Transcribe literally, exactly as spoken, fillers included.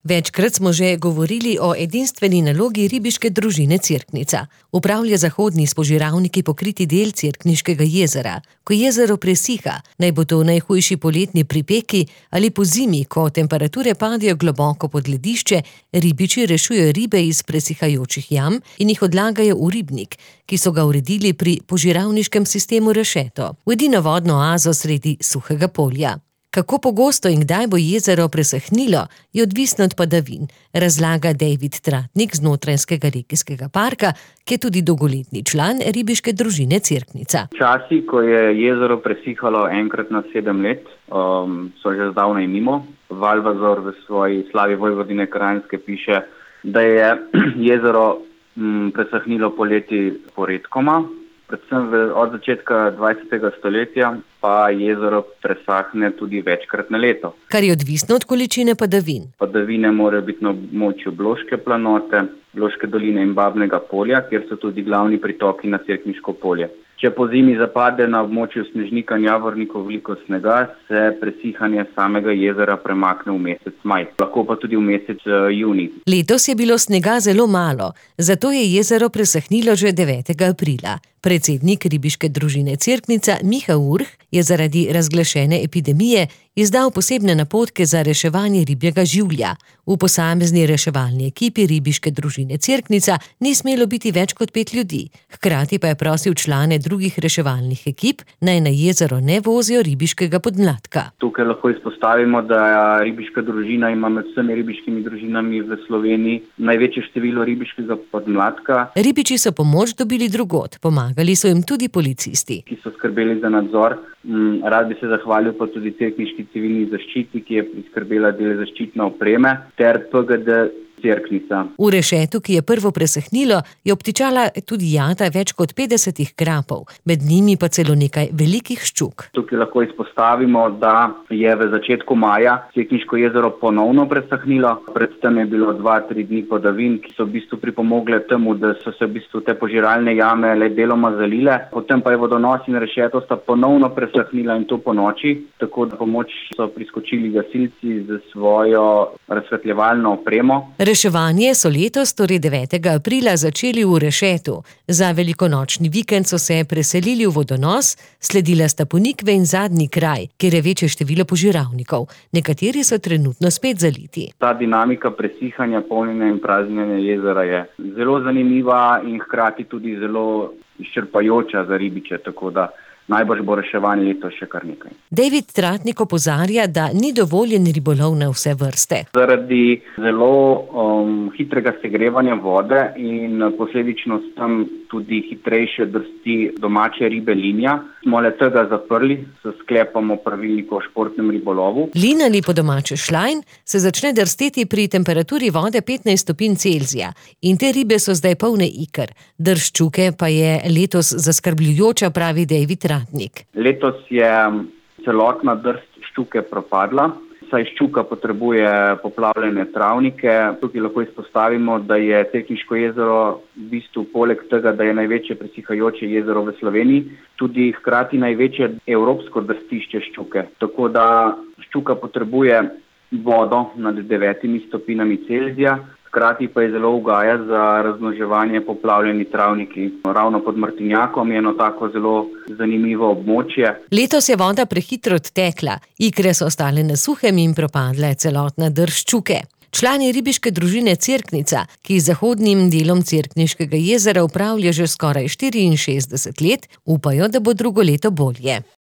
Večkrat smo že govorili o edinstveni nalogi ribiške družine Cerknica. Upravlja zahodni s požiralniki pokriti del Cerkniškega jezera. Ko jezero presiha, naj bo to najhujši poletni pripeki ali pozimi, ko temperature padejo globoko pod ledišče, ribiči rešujejo ribe iz presihajočih jam in jih odlagajo v ribnik, ki so ga uredili pri požiralniškem sistemu Rešeto, v edino vodno oazo sredi suhega polja. Kako pogosto in kdaj bo jezero presahnilo, je odvisno od padavin, razlaga David Tratnik z Notranjskega regijskega parka, ki je tudi dolgoletni član ribiške družine Cerknica. Časi, ko je jezero presihalo enkrat na sedem let, um, so že zdavnaj mimo. Valvazor v svoji Slavi Vojvodine Kranjske piše, da je jezero m, presahnilo poleti poredkoma. Predvsem od začetka dvajsetega stoletja pa jezero presahne tudi večkrat na leto. Kar je odvisno od količine padavin. Padavine morajo biti na območju Bloške planote, Bloške doline in Babnega polja, kjer so tudi glavni pritoki na Cerkniško polje. Če po zimi zapade na območju Snežnika in Javornikov veliko snega, se presihanje samega jezera premakne v mesec maj, lahko pa tudi v mesec junij. Letos je bilo snega zelo malo, zato je jezero presahnilo že devetega aprila. Predsednik ribiške družine Cerknica Miha Urh je zaradi razglašene epidemije izdal posebne napotke za reševanje ribjega življa. V posamezni reševalni ekipi ribiške družine Cerknica ni smelo biti več kot pet ljudi. Hkrati pa je prosil člane drugih reševalnih ekip, naj na jezero ne vozijo ribiškega podmladka. Tukaj lahko izpostavimo, da ribiška družina ima med vsemi ribiškimi družinami v Sloveniji največje število ribiškega podmladka. Ribiči so pomoč dobili drugod, pomagali so jim tudi policisti, ki so skrbeli za nadzor. Rad bi se zahvalil pa tudi Cerkniški civilni zaščiti, ki je priskrbela del zaščitne opreme, ter P G D Cerknica. V Rešetu, ki je prvo presahnilo, je obtičala tudi jata več kot petdesetih krapov, med njimi pa celo nekaj velikih ščuk. Tukaj lahko izpostavimo, da je v začetku maja Cerkniško jezero ponovno presahnilo. Predtem je bilo dva, tri dni padavin, ki so v bistvu pripomogle temu, da so se v bistvu te požiralne jame le deloma zalile. Potem pa je vodonos in Rešeto sta ponovno presahnila in to po noči, tako da pomoč so priskočili gasilci z svojo razsvetljevalno opremo. Reševanje so letos, torej devetega aprila, začeli v Rešetu. Za velikonočni vikend so se preselili v vodonos, sledila sta Ponikve in zadnji kraj, kjer je večje število požiralnikov. Nekateri so trenutno spet zaliti. Ta dinamika presihanja, polnjenja in praznjenja jezera je zelo zanimiva in hkrati tudi zelo izčrpajoča za ribiče, tako da najbrž bo reševanje letos še kar nekaj. David Tratnik opozarja, da ni dovoljen ribolov na vse vrste. Zaradi zelo um, hitrega segrevanja vode in posledično s tem tudi hitrejše drsti domače ribe linja, smo le tega zaprli s sklepom o pravilniku o športnem ribolovu. Lin ali po domače šlajn se začne drsteti pri temperaturi vode petnajst stopinj Celzija in te ribe so zdaj polne iker. Drž ščuke pa je letos zaskrbljujoča, pravi David Tratnik. Letos je celotna drst ščuke propadla, saj ščuka potrebuje poplavljene travnike. Tukaj lahko izpostavimo, da je Cerkniško jezero v bistvu poleg tega, da je največje presihajoče jezero v Sloveniji, tudi hkrati največje evropsko drstišče ščuke. Tako da ščuka potrebuje vodo nad devetimi stopinjami Celzija, hkrati pa je zelo ugaja za razmnoževanje poplavljeni travniki. Ravno pod Martinjakom je eno tako zelo zanimivo območje. Letos je voda prehitro odtekla, ikre so ostale na suhem in propadla celotna drž ščuke. Člani ribiške družine Cerknica, ki z zahodnim delom Cerkniškega jezera upravlja že skoraj štiriinšestdeset let, upajo, da bo drugo leto bolje.